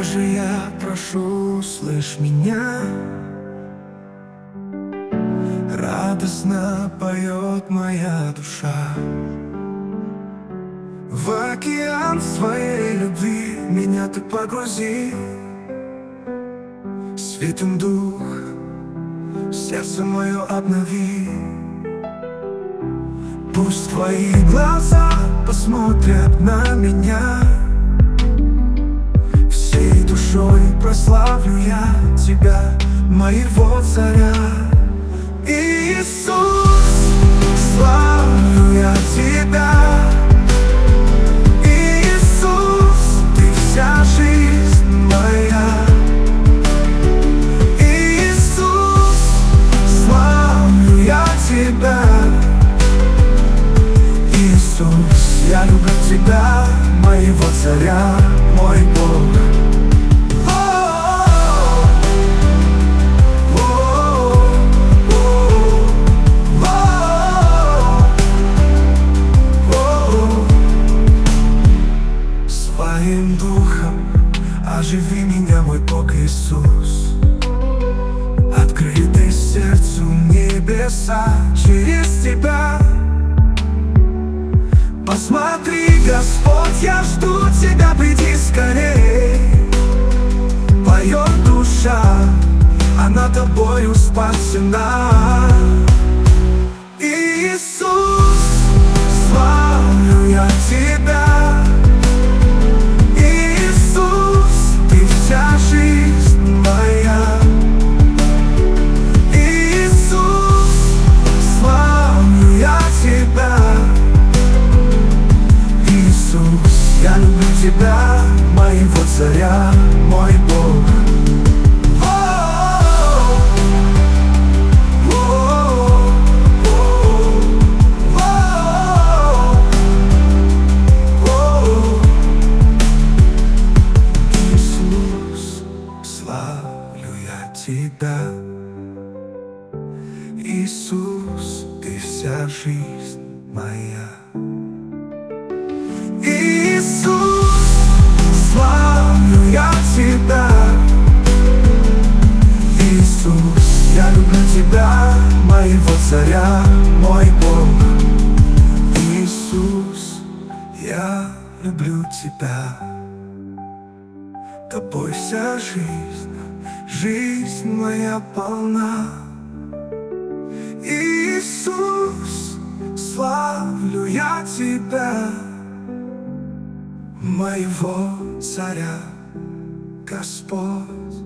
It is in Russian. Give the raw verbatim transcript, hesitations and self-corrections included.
же я прошу, слышь меня. Радостно поет моя душа. В океан своей любви меня ты погрузи. Святым Дух, сердце мое обнови. Пусть твои глаза посмотрят на меня. Всей душой прославлю я тебя, моего царя. Иисус, славлю я тебя. Иисус, ты вся жизнь моя. Иисус, славлю я тебя. Иисус, я люблю тебя, моего царя, мой Бог. Своим духом оживи меня, мой Бог Иисус. Открыты сердцу небеса через тебя. Посмотри, Господь, я жду тебя, приди скорей. Поет душа, она тобою спасена. Иисус, славлю я тебя. Иисус, ты вся жизнь моя. Иисус, славлю я тебя. Иисус, я люблю тебя, моего царя, мой Бог. Иисус, славлю я тебя. Иисус, ты вся жизнь моя. Иисус, славлю я тебя. Иисус, я люблю тебя, моего царя, мой Бог. Иисус, я люблю тебя. Тобой вся жизнь, жизнь моя полна. Иисус, славлю я тебя, моего царя, Господь.